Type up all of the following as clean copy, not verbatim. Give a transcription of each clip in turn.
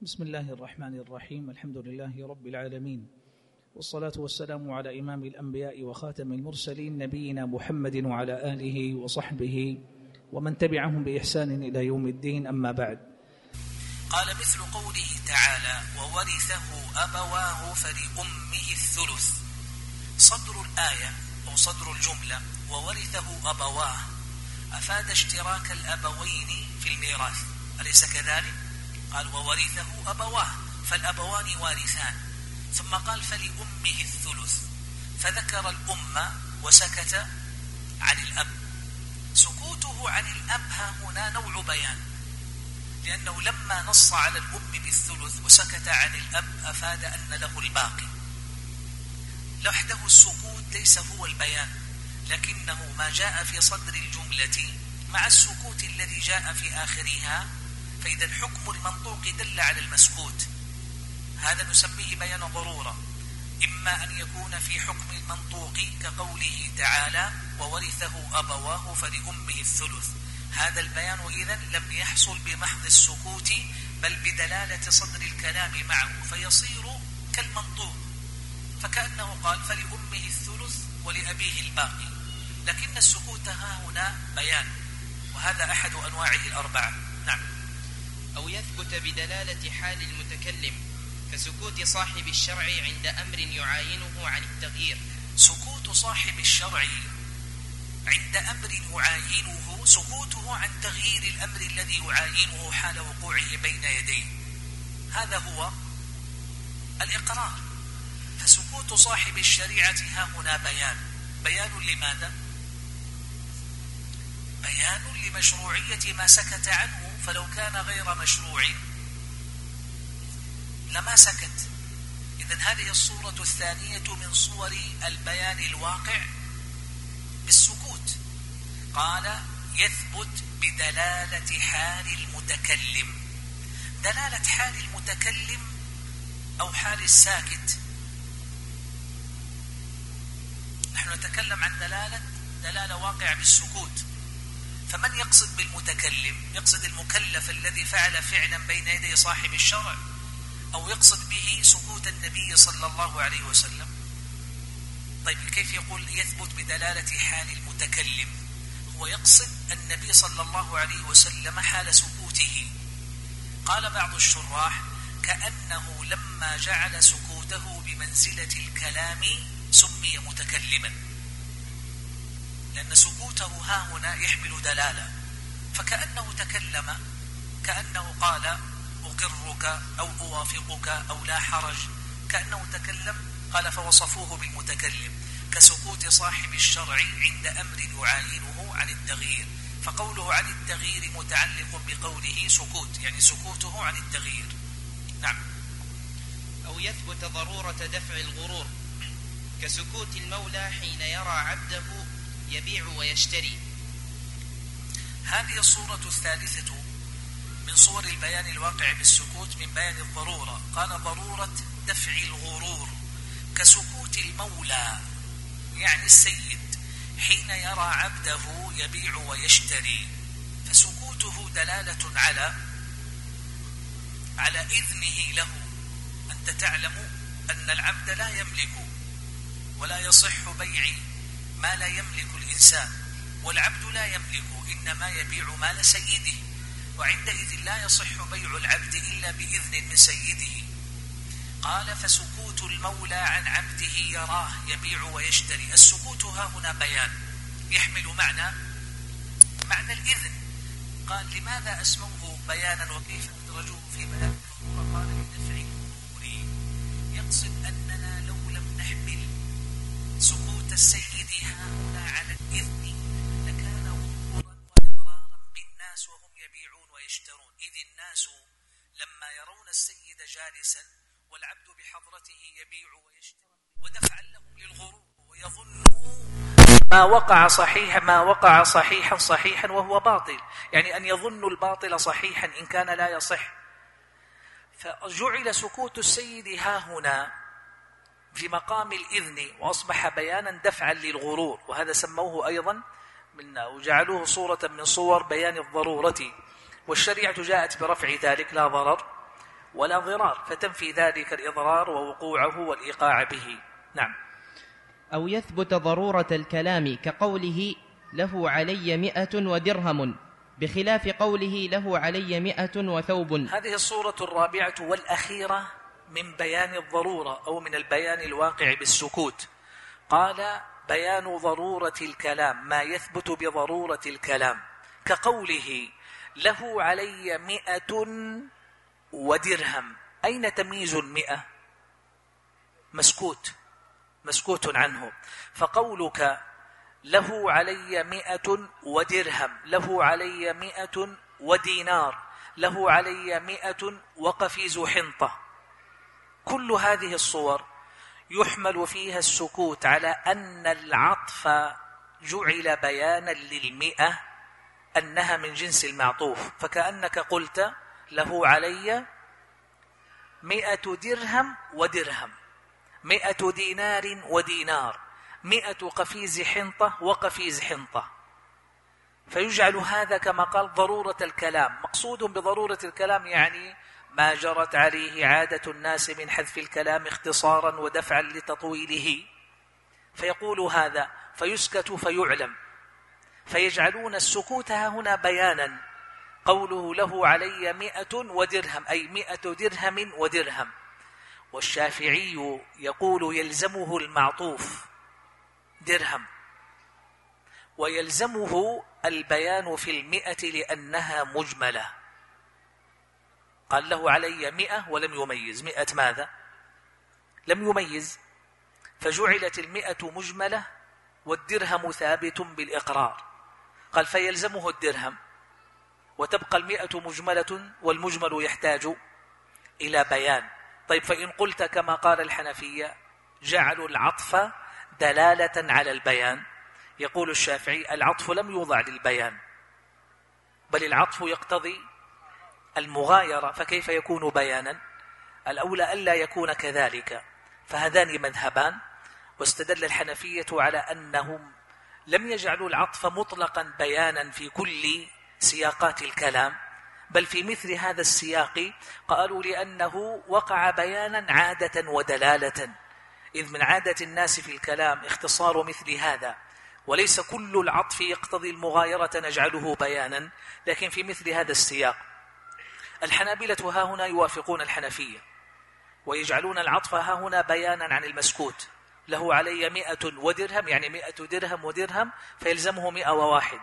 بسم الله الرحمن الرحيم. الحمد لله رب العالمين، والصلاة والسلام على إمام الأنبياء وخاتم المرسلين نبينا محمد وعلى آله وصحبه ومن تبعهم بإحسان إلى يوم الدين، أما بعد. قال مثل قوله تعالى: وورثه أبواه فلأمه الثلث. صدر الآية أو صدر الجملة وورثه أبواه أفاد اشتراك الأبوين في الميراث، أليس كذلك؟ قال وورثه أبواه، فالأبوان وارثان، ثم قال فلأمه الثلث، فذكر الأم وسكت عن الأب. سكوته عن الأب هنا نوع بيان، لأنه لما نص على الأم بالثلث وسكت عن الأب أفاد أن له الباقي. لوحده السكوت ليس هو البيان، لكنه ما جاء في صدر الجملة مع السكوت الذي جاء في آخرها، فإذا الحكم المنطوق دل على المسكوت، هذا نسميه بيان ضرورة. إما أن يكون في حكم المنطوق كقوله تعالى: وورثه أبواه فلأمه الثلث، هذا البيان إذن لم يحصل بمحض السكوت بل بدلالة صدر الكلام معه، فيصير كالمنطوق، فكأنه قال فلأمه الثلث ولأبيه الباقي، لكن السكوت ها هنا بيان، وهذا أحد أنواعه الأربعة. نعم. أو يثبت بدلالة حال المتكلم كسكوت صاحب الشرع عند أمر يعاينه عن التغيير. سكوت صاحب الشرع عند أمر يعاينه سكوته عن تغيير الأمر الذي يعاينه حال وقوعه بين يديه، هذا هو الإقرار. فسكوت صاحب الشريعة ها هنا بيان لماذا؟ بيان لمشروعية ما سكت عنه، فلو كان غير مشروع لما سكت. إذن هذه الصورة الثانية من صور البيان الواقع بالسكوت. قال يثبت بدلالة حال المتكلم. دلالة حال المتكلم أو حال الساكت، نحن نتكلم عن دلالة واقع بالسكوت، فمن يقصد بالمتكلم؟ يقصد المكلف الذي فعل فعلا بين يدي صاحب الشرع، أو يقصد به سكوت النبي صلى الله عليه وسلم؟ طيب كيف يقول يثبت بدلالة حال المتكلم؟ هو يقصد النبي صلى الله عليه وسلم حال سكوته. قال بعض الشراح كأنه لما جعل سكوته بمنزلة الكلام سمي متكلما، لأن سكوته ها هنا يحمل دلالة، فكأنه تكلم، كأنه قال أقرك أو أوافقك أو لا حرج، كأنه تكلم. قال فوصفوه بالمتكلم كسكوت صاحب الشرع عند أمر يعاينه عن التغيير، فقوله عن التغيير متعلق بقوله سكوت، يعني سكوته عن التغيير. نعم. أو يثبت ضرورة دفع الغرور كسكوت المولى حين يرى عبده يبيع ويشتري. هذه الصورة الثالثة من صور البيان الواقع بالسكوت من بيان الضرورة. قال ضرورة دفع الغرور كسكوت المولى، يعني السيد، حين يرى عبده يبيع ويشتري، فسكوته دلالة على إذنه له. أنت تعلم أن العبد لا يملك ولا يصح بيع ما لا يملك الإنسان، والعبد لا يملك، إنما يبيع مال سيده، وعندئذ لا يصح بيع العبد إلا بإذن من سيده. قال فسكوت المولى عن عبده يراه يبيع ويشتري. السكوت ها هنا بيان يحمل معنى الإذن. قال لماذا أسموه بيانا وكيف أدرجوه في بيان الضرورة؟ قال لدفع الغرور، يقصد أننا لو لم نحمل سكوت السيد ها هنا على الإذن لكان غرورا وإضرارا بالناس وهم يبيعون ويشترون، إذ الناس لما يرون السيد جالسا والعبد بحضرته يبيع ويشتري ودفعا لهم للغرور، ويظنوا ما وقع صحيحا وهو باطل، يعني أن يظنوا الباطل صحيحا إن كان لا يصح. فجعل سكوت السيد ها هنا في مقام الإذن وأصبح بيانا دفعا للغرور، وهذا سموه أيضا وجعلوه صورة من صور بيان الضرورة. والشريعة جاءت برفع ذلك لا ضرر ولا ضرار، فتنفي ذلك الإضرار ووقوعه والإيقاع به. نعم. أو يثبت ضرورة الكلام كقوله له علي 100 ودرهم، بخلاف قوله له علي 100 وثوب. هذه الصورة الرابعة والأخيرة من بيان الضرورة أو من البيان الواقع بالسكوت. قال بيان ضرورة الكلام، ما يثبت بضرورة الكلام، كقوله له علي 100 ودرهم. أين تمييز 100؟ مسكوت عنه. فقولك له علي 100 ودرهم، له علي 100 ودينار، له علي 100 وقفيز حنطة، كل هذه الصور يحمل فيها السكوت على أن العطف جعل بيانا لل100 أنها من جنس المعطوف، فكأنك قلت له علي 100 درهم ودرهم، 100 دينار ودينار، 100 قفيز حنطة وقفيز حنطة. فيجعل هذا كما قال ضرورة الكلام. مقصود بضرورة الكلام يعني ما جرت عليه عادة الناس من حذف الكلام اختصارا ودفعا لتطويله، فيقول هذا فيسكت فيعلم، فيجعلون السكوت هنا بيانا. قوله له علي 100 ودرهم أي 100 درهم ودرهم. والشافعي يقول يلزمه المعطوف درهم، ويلزمه البيان في 100 لأنها مجملة. قال له علي 100 ولم يميز 100 ماذا؟ لم يميز، فجعلت 100 مجملة والدرهم ثابت بالإقرار. قال فيلزمه الدرهم، وتبقى 100 مجملة، والمجمل يحتاج إلى بيان. طيب فإن قلت كما قال الحنفية جعلوا العطف دلالة على البيان، يقول الشافعي العطف لم يوضع للبيان، بل العطف يقتضي المغايرة، فكيف يكون بيانا؟ الأولى ألا يكون كذلك. فهذان مذهبان، واستدل الحنفية على أنهم لم يجعلوا العطف مطلقا بيانا في كل سياقات الكلام، بل في مثل هذا السياق قالوا لأنه وقع بيانا عادة ودلالة، إذ من عادة الناس في الكلام اختصار مثل هذا، وليس كل العطف يقتضي المغايرة نجعله بيانا، لكن في مثل هذا السياق. الحنابلة ها هنا يوافقون الحنفية ويجعلون العطف ها هنا بيانا عن المسكوت. له علي 100 ودرهم يعني 100 درهم ودرهم، فيلزمه 101،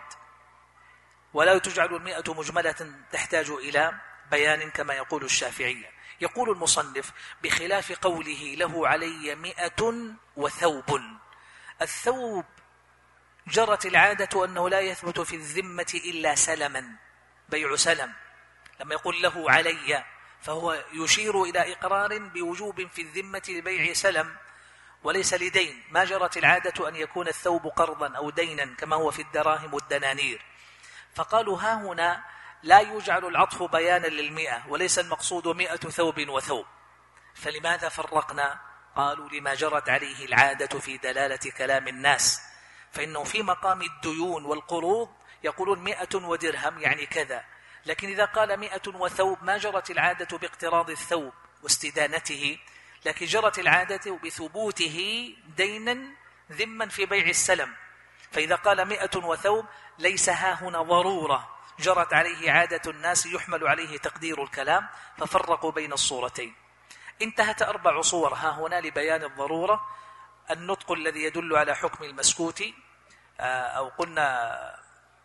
ولا تجعل 100 مجملة تحتاج إلى بيان كما يقول الشافعية. يقول المصنف بخلاف قوله له علي 100 وثوب. الثوب جرت العادة أنه لا يثبت في الذمة إلا سلما، بيع سلم. لما يقول له علي فهو يشير إلى إقرار بوجوب في الذمة لبيع سلم وليس لدين. ما جرت العادة أن يكون الثوب قرضا أو دينا كما هو في الدراهم والدنانير. فقالوا ها هنا لا يجعل العطف بيانا لل100، وليس المقصود 100 ثوب وثوب. فلماذا فرقنا؟ قالوا لما جرت عليه العادة في دلالة كلام الناس، فإنه في مقام الديون والقروض يقولون 100 ودرهم يعني كذا، لكن إذا قال 100 وثوب ما جرت العادة باقتراض الثوب واستدانته، لكن جرت العادة بثبوته دينا ذما في بيع السلم. فإذا قال 100 وثوب ليس ها هنا ضرورة جرت عليه عادة الناس يحمل عليه تقدير الكلام، ففرقوا بين الصورتين. انتهت 4 صور ها هنا لبيان الضرورة: النطق الذي يدل على حكم المسكوت، أو قلنا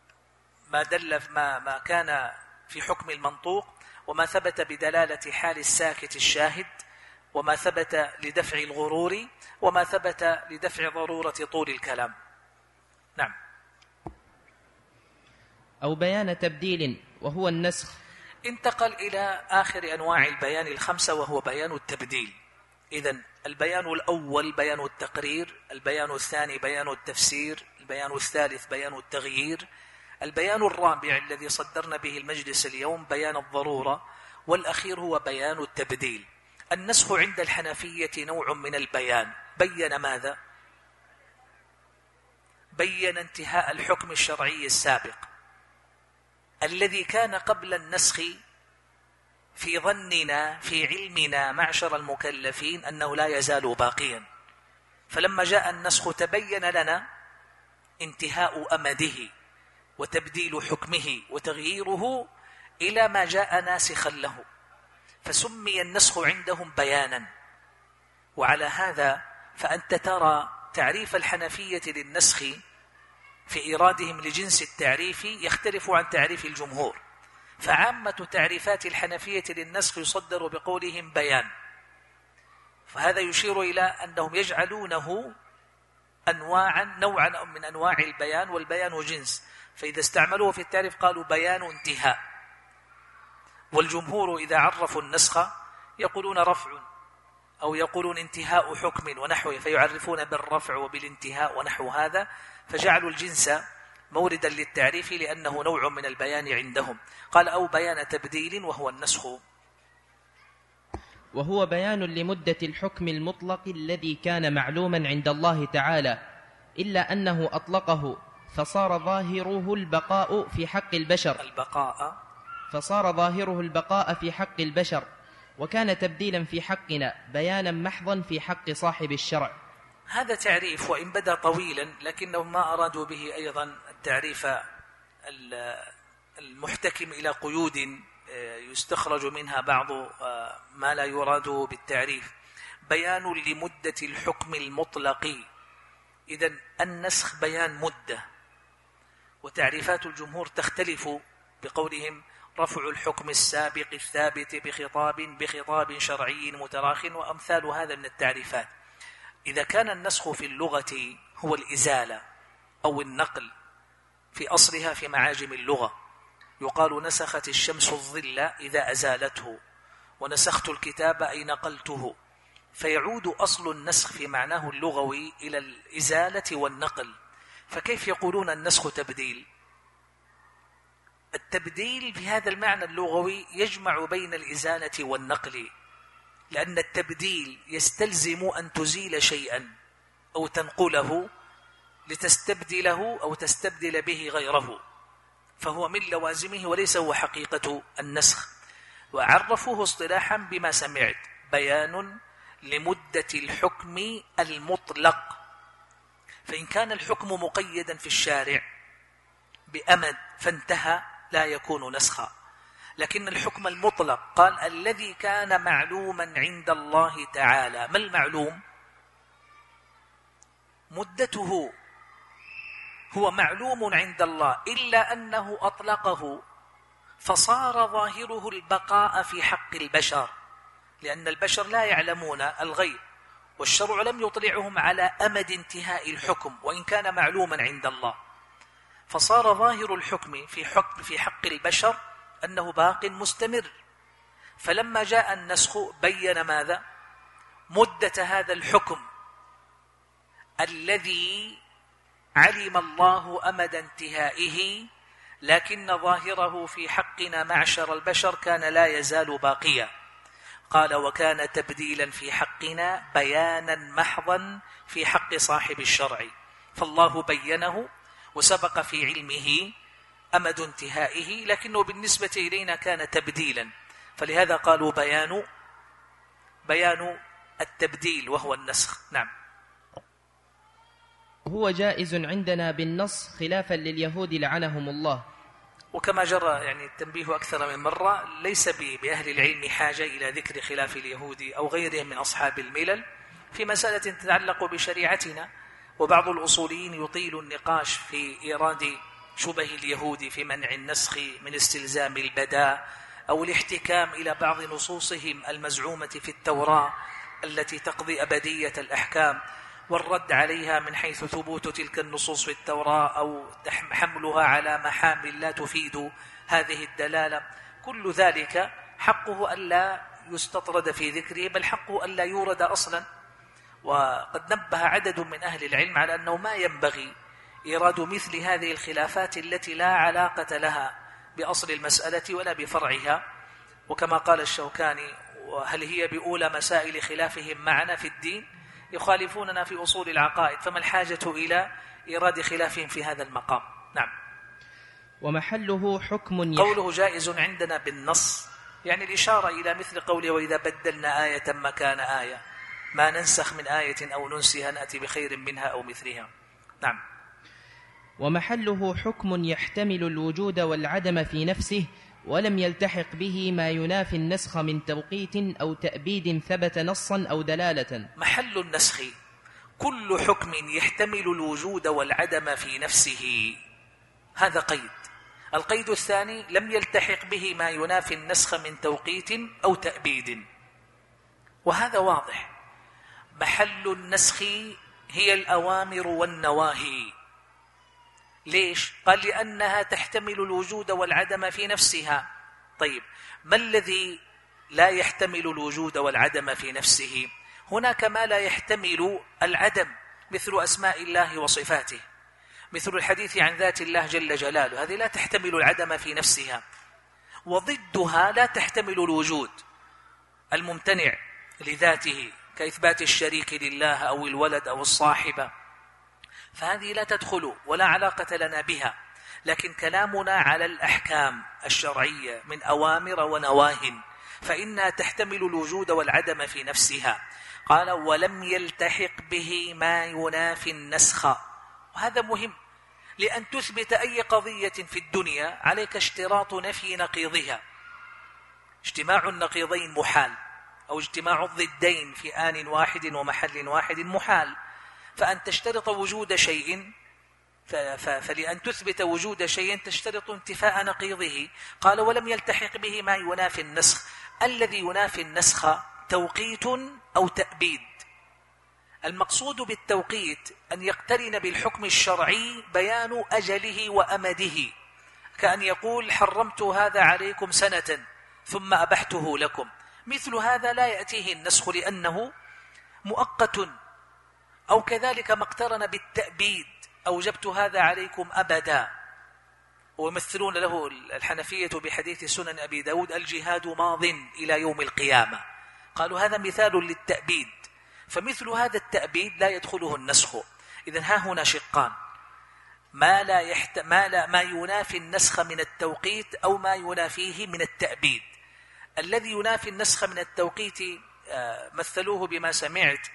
ما كان في حكم المنطوق، وما ثبت بدلالة حال الساكت الشاهد، وما ثبت لدفع الغرور، وما ثبت لدفع ضرورة طول الكلام. نعم. أو بيان تبديل وهو النسخ. انتقل إلى آخر أنواع البيان 5 وهو بيان التبديل. إذن البيان الأول بيان التقرير، البيان الثاني بيان التفسير، البيان الثالث بيان التغيير، البيان الرابع الذي صدرنا به المجلس اليوم بيان الضرورة، والأخير هو بيان التبديل. النسخ عند الحنفية نوع من البيان. بيّن ماذا؟ بيّن انتهاء الحكم الشرعي السابق الذي كان قبل النسخ في ظننا في علمنا معشر المكلفين أنه لا يزال باقيا، فلما جاء النسخ تبين لنا انتهاء أمده وتبديل حكمه وتغييره إلى ما جاء ناسخا له، فسمي النسخ عندهم بيانا. وعلى هذا فأنت ترى تعريف الحنفية للنسخ في إيرادهم لجنس التعريف يختلف عن تعريف الجمهور، فعامة تعريفات الحنفية للنسخ يصدر بقولهم بيان، فهذا يشير إلى أنهم يجعلونه نوعا من أنواع البيان، والبيان جنس، فإذا استعملوه في التعريف قالوا بيان انتهاء. والجمهور إذا عرفوا النسخ يقولون رفع أو يقولون انتهاء حكم ونحوه، فيعرفون بالرفع وبالانتهاء ونحو هذا، فجعلوا الجنس موردا للتعريف لأنه نوع من البيان عندهم. قال أو بيان تبديل وهو النسخ، وهو بيان لمدة الحكم المطلق الذي كان معلوما عند الله تعالى، إلا أنه أطلقه فصار ظاهره البقاء في حق البشر، فصار ظاهره البقاء في حق البشر، وكان تبديلا في حقنا بيانا محضا في حق صاحب الشرع. هذا تعريف وإن بدا طويلا لكنهم ما أرادوا به أيضا التعريف المحتكم إلى قيود يستخرج منها بعض ما لا يراد بالتعريف. بيان لمدة الحكم المطلق، إذن النسخ بيان مدة، وتعريفات الجمهور تختلف بقولهم رفع الحكم السابق الثابت بخطاب شرعي متراخ وأمثال هذا من التعريفات. إذا كان النسخ في اللغة هو الإزالة أو النقل في أصلها في معاجم اللغة، يقال نسخت الشمس الظل إذا أزالته، ونسخت الكتاب أي نقلته، فيعود أصل النسخ في معناه اللغوي إلى الإزالة والنقل. فكيف يقولون النسخ تبديل؟ التبديل بهذا المعنى اللغوي يجمع بين الإزالة والنقل، لأن التبديل يستلزم أن تزيل شيئا أو تنقله لتستبدله أو تستبدل به غيره، فهو من لوازمه وليس هو حقيقة النسخ. وعرفوه اصطلاحا بما سمعت بيان لمدة الحكم المطلق، فإن كان الحكم مقيدا في الشارع بأمد فانتهى لا يكون نسخا، لكن الحكم المطلق قال الذي كان معلوما عند الله تعالى. ما المعلوم؟ مدته، هو معلوم عند الله إلا أنه أطلقه فصار ظاهره البقاء في حق البشر، لأن البشر لا يعلمون الغيب، والشرع لم يطلعهم على أمد انتهاء الحكم وإن كان معلوما عند الله، فصار ظاهر الحكم في حق البشر أنه باق مستمر. فلما جاء النسخ بين ماذا؟ مدة هذا الحكم الذي علم الله أمد انتهائه، لكن ظاهره في حقنا معشر البشر كان لا يزال باقيا. قال وكان تبديلا في حقنا بيانا محضا في حق صاحب الشرع، فالله بينه وسبق في علمه أمد انتهائه، لكنه بالنسبة إلينا كان تبديلا، فلهذا قالوا بيان التبديل وهو النسخ. نعم. هو جائز عندنا بالنص خلافا لليهود لعنهم الله. وكما جرى التنبيه أكثر من مرة، ليس بأهل العلم حاجة إلى ذكر خلاف اليهود أو غيرهم من أصحاب الملل في مسألة تتعلق بشريعتنا، وبعض الأصوليين يطيل النقاش في إيراد شبه اليهود في منع النسخ من استلزام البداء أو الاحتكام إلى بعض نصوصهم المزعومة في التوراة التي تقضي أبدية الأحكام، والرد عليها من حيث ثبوت تلك النصوص في التوراة أو حملها على محامل لا تفيد هذه الدلالة. كل ذلك حقه ألا يستطرد في ذكره، بل حقه ألا يورد أصلا. وقد نبه عدد من أهل العلم على أنه ما ينبغي إيراد مثل هذه الخلافات التي لا علاقة لها بأصل المسألة ولا بفرعها، وكما قال الشوكاني وهل هي بأولى مسائل خلافهم معنا في الدين؟ يخالفوننا في أصول العقائد، فما الحاجة إلى إيراد خلافهم في هذا المقام؟ نعم. ومحله حكم قوله جائز عندنا بالنص، يعني الإشارة إلى مثل قوله وإذا بدلنا آية مكان آية ما ننسخ من آية أو ننسها نأتي بخير منها أو مثلها. نعم. ومحله حكم يحتمل الوجود والعدم في نفسه ولم يلتحق به ما ينافي النسخ من توقيت أو تأبيد ثبت نصا أو دلالة. محل النسخ كل حكم يحتمل الوجود والعدم في نفسه، هذا قيد. القيد الثاني لم يلتحق به ما ينافي النسخ من توقيت أو تأبيد، وهذا واضح. محل النسخ هي الأوامر والنواهي. ليش؟ قال لأنها تحتمل الوجود والعدم في نفسها. طيب ما الذي لا يحتمل الوجود والعدم في نفسه؟ هناك ما لا يحتمل العدم مثل أسماء الله وصفاته، مثل الحديث عن ذات الله جل جلاله، هذه لا تحتمل العدم في نفسها. وضدها لا تحتمل الوجود الممتنع لذاته كإثبات الشريك لله أو الولد أو الصاحبة، فهذه لا تدخل ولا علاقة لنا بها. لكن كلامنا على الأحكام الشرعية من أوامر ونواه فإنها تحتمل الوجود والعدم في نفسها. قال ولم يلتحق به ما ينافي النسخ، وهذا مهم، لأن تثبت أي قضية في الدنيا عليك اشتراط نفي نقيضها. اجتماع النقيضين محال، أو اجتماع الضدين في آن واحد ومحل واحد محال. فأن تشترط وجود شيء، فلأن تثبت وجود شيء تشترط انتفاء نقيضه. قال ولم يلتحق به ما ينافي النسخ. الذي ينافي النسخ توقيت أو تأبيد. المقصود بالتوقيت أن يقترن بالحكم الشرعي بيان أجله وأمده، كأن يقول حرمت هذا عليكم سنة ثم أبحته لكم. مثل هذا لا يأتيه النسخ لأنه مؤقت. أو كذلك ما اقترن بالتأبيد أوجبت هذا عليكم أبدا. ويمثلون له الحنفية بحديث سنن أبي داود الجهاد ماض إلى يوم القيامة، قالوا هذا مثال للتأبيد. فمثل هذا التأبيد لا يدخله النسخ. إذن ها هنا شقان: ما ينافي النسخ من التوقيت أو ما ينافيه من التأبيد. الذي ينافي النسخ من التوقيت مثلوه بما سمعت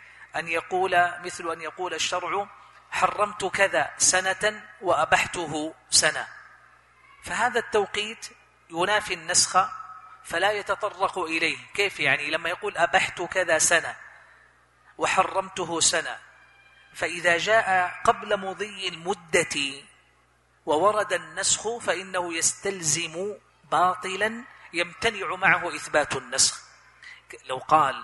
مثل أن يقول الشرع حرمت كذا سنة وأبحته سنة، فهذا التوقيت ينافي النسخ فلا يتطرق إليه. كيف يعني؟ لما يقول أبحت كذا سنة وحرمته سنة، فإذا جاء قبل مضي المدة وورد النسخ فإنه يستلزم باطلا يمتنع معه إثبات النسخ. لو قال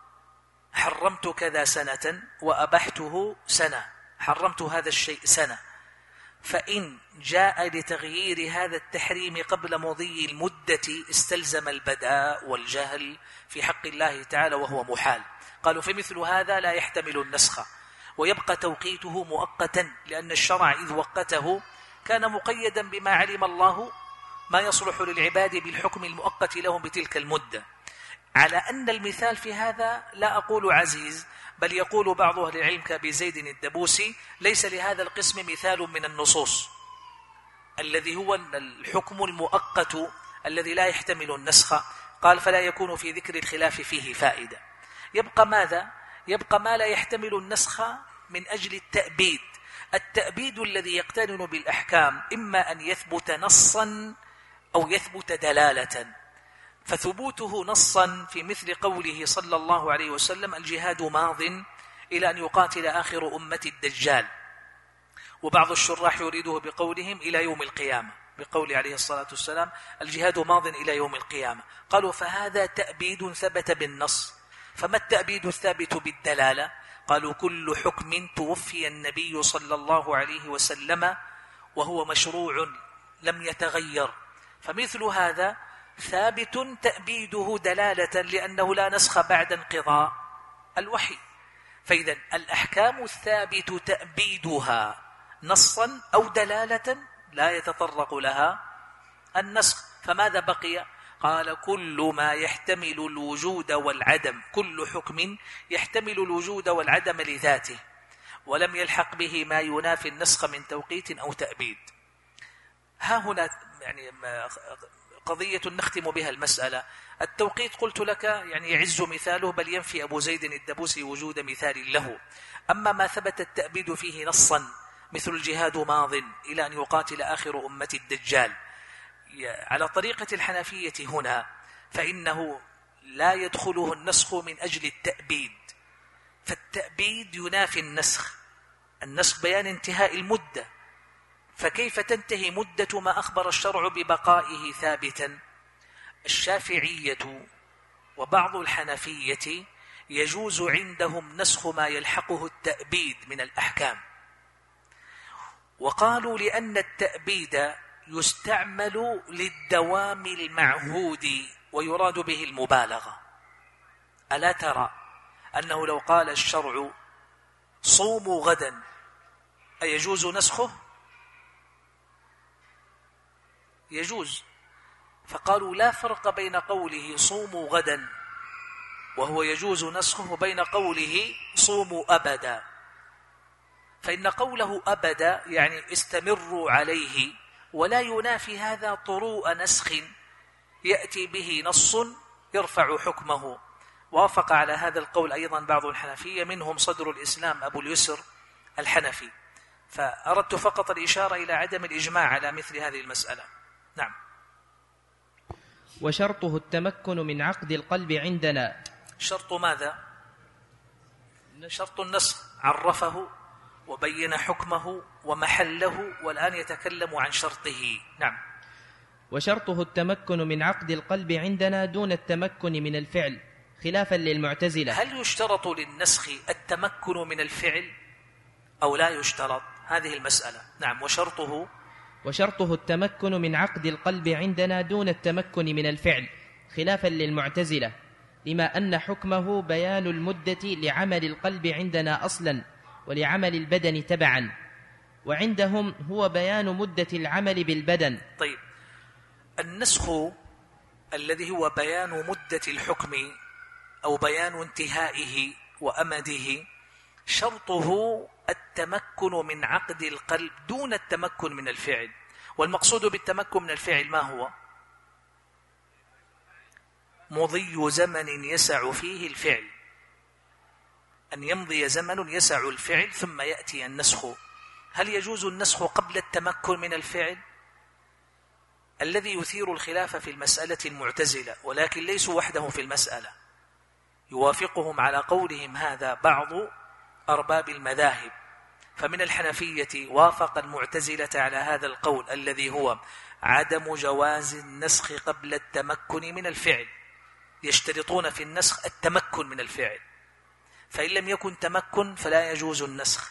حرمت كذا سنة وأبحته سنة، حرمت هذا الشيء سنة، فإن جاء لتغيير هذا التحريم قبل مضي المدة استلزم البداء والجهل في حق الله تعالى وهو محال. قالوا فمثل هذا لا يحتمل النسخ ويبقى توقيته مؤقتا، لأن الشرع إذ وقته كان مقيدا بما علم الله ما يصلح للعباد بالحكم المؤقت لهم بتلك المدة. على أن المثال في هذا لا أقول عزيز، بل يقول بعض أهل العلم كأبي زيد الدبوسي ليس لهذا القسم مثال من النصوص، الذي هو الحكم المؤقت الذي لا يحتمل النسخ. قال فلا يكون في ذكر الخلاف فيه فائدة. يبقى ماذا؟ يبقى ما لا يحتمل النسخ من أجل التأبيد. التأبيد الذي يقترن بالأحكام إما أن يثبت نصا أو يثبت دلالة. فثبوته نصا في مثل قوله صلى الله عليه وسلم الجهاد ماض إلى أن يقاتل آخر أمة الدجال، وبعض الشراح يريده بقولهم إلى يوم القيامة، بقول عليه الصلاة والسلام الجهاد ماض إلى يوم القيامة. قالوا فهذا تأبيد ثبت بالنص. فما التأبيد الثابت بالدلالة؟ قالوا كل حكم توفي النبي صلى الله عليه وسلم وهو مشروع لم يتغير، فمثل هذا ثابت تأبيده دلالة لأنه لا نسخ بعد انقضاء الوحي. فإذا الأحكام الثابت تأبيدها نصا أو دلالة لا يتطرق لها النسخ. فماذا بقي؟ قال كل ما يحتمل الوجود والعدم، كل حكم يحتمل الوجود والعدم لذاته ولم يلحق به ما ينافي النسخ من توقيت أو تأبيد. ها هنا يعني قضية نختم بها المسألة. التوقيت قلت لك يعني يعز مثاله، بل ينفي أبو زيد الدبوسي وجود مثال له. أما ما ثبت التأبيد فيه نصا مثل الجهاد ماض إلى أن يقاتل آخر أمة الدجال على طريقة الحنفية هنا، فإنه لا يدخله النسخ من أجل التأبيد، فالتأبيد ينافي النسخ. النسخ بيان انتهاء المدة، فكيف تنتهي مدة ما أخبر الشرع ببقائه ثابتا؟ الشافعية وبعض الحنفية يجوز عندهم نسخ ما يلحقه التأبيد من الأحكام، وقالوا لأن التأبيد يستعمل للدوام المعهود ويراد به المبالغة. ألا ترى أنه لو قال الشرع صوموا غدا أيجوز نسخه؟ يجوز. فقالوا لا فرق بين قوله صوموا غدا وهو يجوز نسخه وبين قوله صوموا أبدا، فإن قوله أبدا يعني استمروا عليه، ولا ينافي هذا طروء نسخ يأتي به نص يرفع حكمه. وافق على هذا القول أيضا بعض الحنفية، منهم صدر الإسلام أبو اليسر الحنفي. فأردت فقط الإشارة إلى عدم الإجماع على مثل هذه المسألة. نعم. وشرطه التمكن من عقد القلب عندنا. شرط ماذا؟ شرط النسخ عرفه وبين حكمه ومحله، والآن يتكلم عن شرطه. نعم. وشرطه التمكن من عقد القلب عندنا دون التمكن من الفعل، خلافا للمعتزلة. هل يشترط للنسخ التمكن من الفعل أو لا يشترط؟ هذه المسألة. نعم. وشرطه التمكن من عقد القلب عندنا دون التمكن من الفعل، خلافا للمعتزلة، لما أن حكمه بيان المدة لعمل القلب عندنا أصلا ولعمل البدن تبعا، وعندهم هو بيان مدة العمل بالبدن. طيب، النسخ الذي هو بيان مدة الحكم أو بيان انتهائه وأمده شرطه التمكن من عقد القلب دون التمكن من الفعل. والمقصود بالتمكن من الفعل ما هو؟ مضي زمن يسع فيه الفعل، أن يمضي زمن يسع الفعل ثم يأتي النسخ. هل يجوز النسخ قبل التمكن من الفعل؟ الذي يثير الخلاف في المسألة المعتزلة، ولكن ليسوا وحدهم في المسألة، يوافقهم على قولهم هذا بعض أرباب المذاهب. فمن الحنفية وافق المعتزلة على هذا القول الذي هو عدم جواز النسخ قبل التمكن من الفعل، يشترطون في النسخ التمكن من الفعل، فإن لم يكن تمكن فلا يجوز النسخ.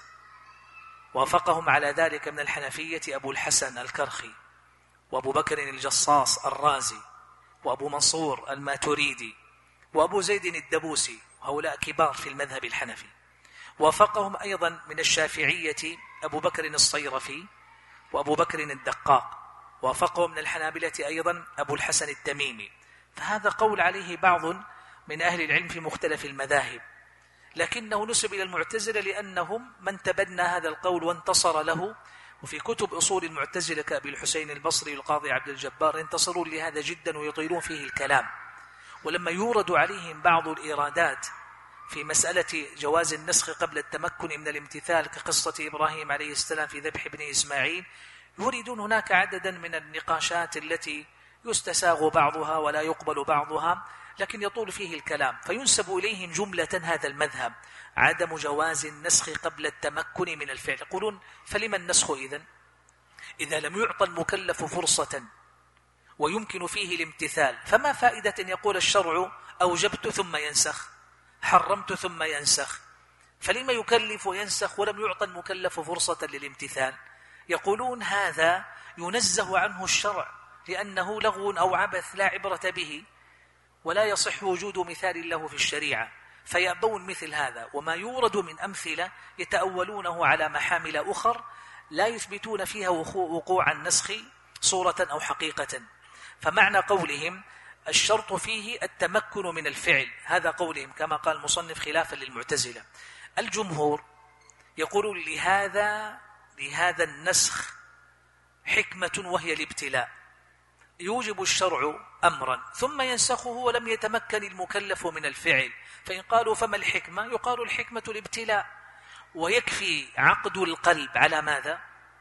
وافقهم على ذلك من الحنفية أبو الحسن الكرخي وأبو بكر الجصاص الرازي وأبو منصور الماتريدي وأبو زيد الدبوسي، وهؤلاء كبار في المذهب الحنفي. وافقهم أيضا من الشافعية أبو بكر الصيرفي وأبو بكر الدقاق. وافقهم من الحنابلة أيضا أبو الحسن التميمي. فهذا قول عليه بعض من أهل العلم في مختلف المذاهب، لكنه نسب إلى المعتزلة لأنهم من تبنى هذا القول وانتصر له. وفي كتب أصول المعتزلة كأبي الحسين البصري والقاضي عبد الجبار ينتصرون لهذا جدا ويطيلون فيه الكلام. ولما يورد عليهم بعض الإيرادات في مسألة جواز النسخ قبل التمكن من الامتثال كقصة إبراهيم عليه السلام في ذبح ابن إسماعيل، يريدون هناك عددا من النقاشات التي يستساغ بعضها ولا يقبل بعضها، لكن يطول فيه الكلام، فينسب إليهم جملة هذا المذهب عدم جواز النسخ قبل التمكن من الفعل. يقولون فلما النسخ إذا لم يعطى المكلف فرصة ويمكن فيه الامتثال، فما فائدة أن يقول الشرع أوجبت ثم ينسخ، حرمت ثم ينسخ؟ فلما يكلف وينسخ ولم يعطى المكلف فرصة للامتثال؟ يقولون هذا ينزه عنه الشرع لأنه لغو أو عبث لا عبرة به، ولا يصح وجود مثال له في الشريعة، فيأبون مثل هذا. وما يورد من أمثلة يتأولونه على محامل أخر لا يثبتون فيها وقوع النسخ صورة أو حقيقة. فمعنى قولهم الشرط فيه التمكن من الفعل، هذا قولهم كما قال المصنف خلافا للمعتزلة. الجمهور يقولون لهذا النسخ حكمة وهي الابتلاء. يوجب الشرع أمرا ثم ينسخه ولم يتمكن المكلف من الفعل، فإن قالوا فما الحكمة؟ يقال الحكمة الابتلاء، ويكفي عقد القلب على ماذا؟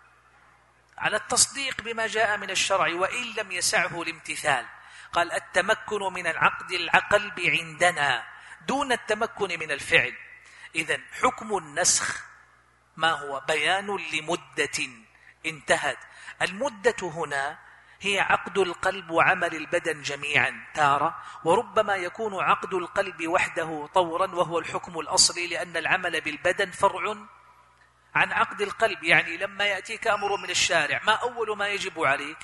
على التصديق بما جاء من الشرع وإن لم يسعه الامتثال. قال التمكن من العقد القلب عندنا دون التمكن من الفعل. إذن حكم النسخ ما هو؟ بيان لمدة انتهت. المدة هنا هي عقد القلب وعمل البدن جميعا تارة، وربما يكون عقد القلب وحده طورا وهو الحكم الأصلي، لأن العمل بالبدن فرع عن عقد القلب. يعني لما يأتيك أمر من الشارع ما أول ما يجب عليك؟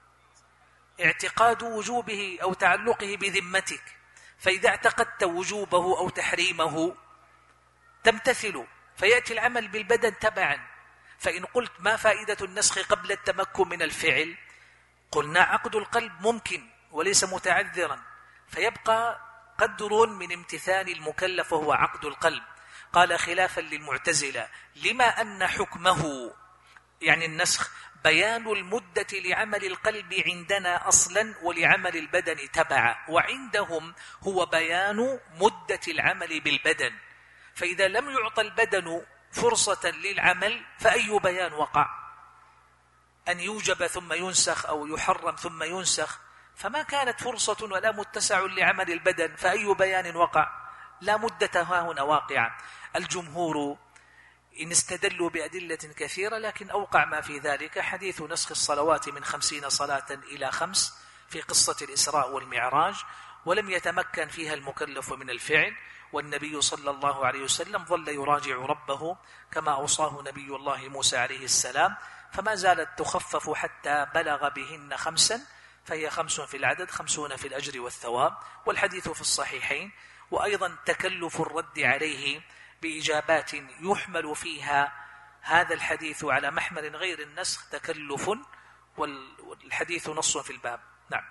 اعتقاد وجوبه أو تعلقه بذمتك، فإذا اعتقدت وجوبه أو تحريمه تمتثل، فيأتي العمل بالبدن تبعا. فإن قلت ما فائدة النسخ قبل التمكن من الفعل؟ قلنا عقد القلب ممكن وليس متعذرا، فيبقى قدر من امتثال المكلف وهو عقد القلب. قال خلافا للمعتزلة لما أن حكمه يعني النسخ بيان المدة لعمل القلب عندنا أصلا ولعمل البدن تبعا، وعندهم هو بيان مدة العمل بالبدن. فإذا لم يعطى البدن فرصة للعمل فأي بيان وقع؟ أن يوجب ثم ينسخ أو يحرم ثم ينسخ، فما كانت فرصة ولا متسع لعمل البدن، فأي بيان وقع؟ لا مدة ها هنا واقعة. الجمهور إن استدلوا بأدلة كثيرة، لكن أوقع ما في ذلك حديث نسخ الصلوات من 50 صلاة إلى 5 في قصة الإسراء والمعراج، ولم يتمكن فيها المكلف من الفعل، والنبي صلى الله عليه وسلم ظل يراجع ربه كما أوصاه نبي الله موسى عليه السلام، فما زالت تخفف حتى بلغ بهن 5، فهي 5 في العدد 50 في الأجر والثواب، والحديث في الصحيحين. وأيضا تكلف الرد عليه بإجابات يحمل فيها هذا الحديث على محمل غير النسخ تكلف، والحديث نص في الباب. نعم.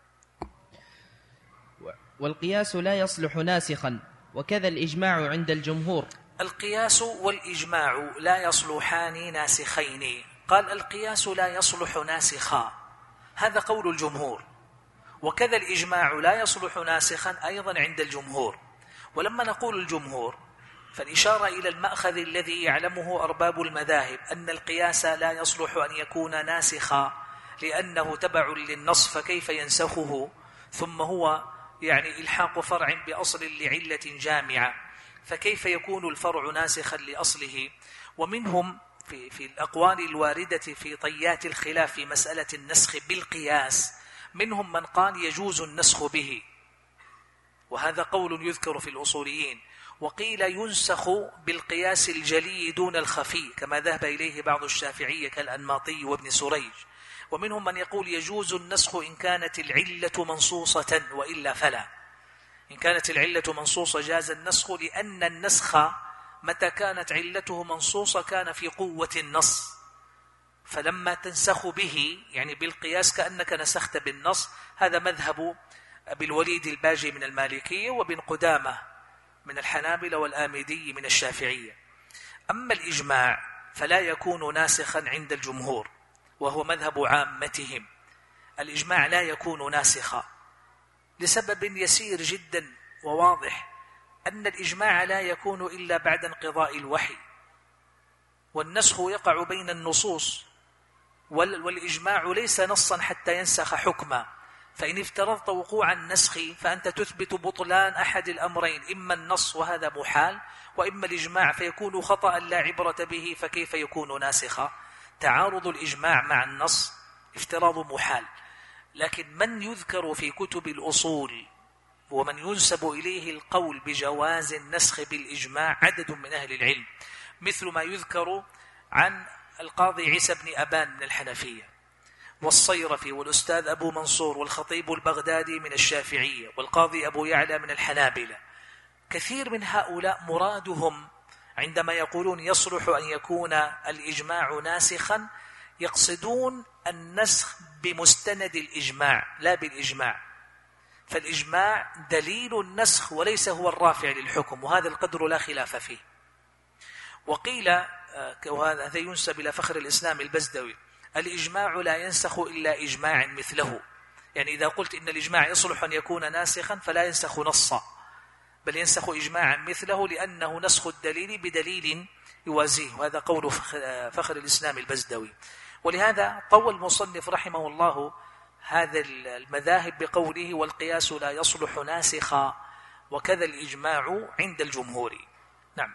والقياس لا يصلح ناسخا، وكذا الإجماع عند الجمهور. القياس والإجماع لا يصلحان ناسخين. قال القياس لا يصلح ناسخا، هذا قول الجمهور، وكذا الإجماع لا يصلح ناسخا أيضا عند الجمهور. ولما نقول الجمهور فالإشارة إلى المأخذ الذي يعلمه أرباب المذاهب، أن القياس لا يصلح أن يكون ناسخا لأنه تبع للنص، فكيف ينسخه؟ ثم هو يعني إلحاق فرع بأصل لعلة جامعة، فكيف يكون الفرع ناسخا لأصله؟ ومنهم في الأقوال الواردة في طيات الخلاف في مسألة النسخ بالقياس، منهم من قال يجوز النسخ به، وهذا قول يذكر في الأصوليين. وقيل ينسخ بالقياس الجلي دون الخفي كما ذهب إليه بعض الشافعية كالأنماطي وابن سريج. ومنهم من يقول يجوز النسخ إن كانت العلة منصوصة وإلا فلا. إن كانت العلة منصوصة جاز النسخ، لأن النسخ متى كانت علته منصوصة كان في قوة النص، فلما تنسخ به يعني بالقياس كأنك نسخت بالنص. هذا مذهب أبي الوليد الباجي من المالكية، وابن قدامة من الحنابلة، والآمدي من الشافعية. أما الإجماع فلا يكون ناسخا عند الجمهور، وهو مذهب عامتهم. الإجماع لا يكون ناسخا لسبب يسير جدا وواضح، أن الإجماع لا يكون إلا بعد انقضاء الوحي، والنسخ يقع بين النصوص، والإجماع ليس نصا حتى ينسخ حكما. فإن افترضت وقوع النسخ فأنت تثبت بطلان أحد الأمرين، إما النص وهذا محال، وإما الإجماع فيكون خطأ لا عبرة به، فكيف يكون ناسخا؟ تعارض الإجماع مع النص افتراض محال. لكن من يذكر في كتب الأصول ومن ينسب إليه القول بجواز النسخ بالإجماع عدد من أهل العلم، مثل ما يذكر عن القاضي عيسى بن أبان من الحنفية، والصيرفي، والأستاذ أبو منصور، والخطيب البغدادي من الشافعية، والقاضي أبو يعلى من الحنابلة. كثير من هؤلاء مرادهم عندما يقولون يصلح أن يكون الإجماع ناسخا يقصدون النسخ بمستند الإجماع لا بالإجماع، فالإجماع دليل النسخ وليس هو الرافع للحكم، وهذا القدر لا خلاف فيه. وقيل وهذا ينسب إلى فخر الإسلام البزدوي: الإجماع لا ينسخ إلا إجماع مثله، يعني إذا قلت إن الإجماع يصلح أن يكون ناسخا فلا ينسخ نصا، بل ينسخ إجماعا مثله، لأنه نسخ الدليل بدليل يوازيه، وهذا قول فخر الإسلام البزدوي. ولهذا طوى المصنف رحمه الله هذا المذاهب بقوله: والقياس لا يصلح ناسخا، وكذا الإجماع عند الجمهور. نعم.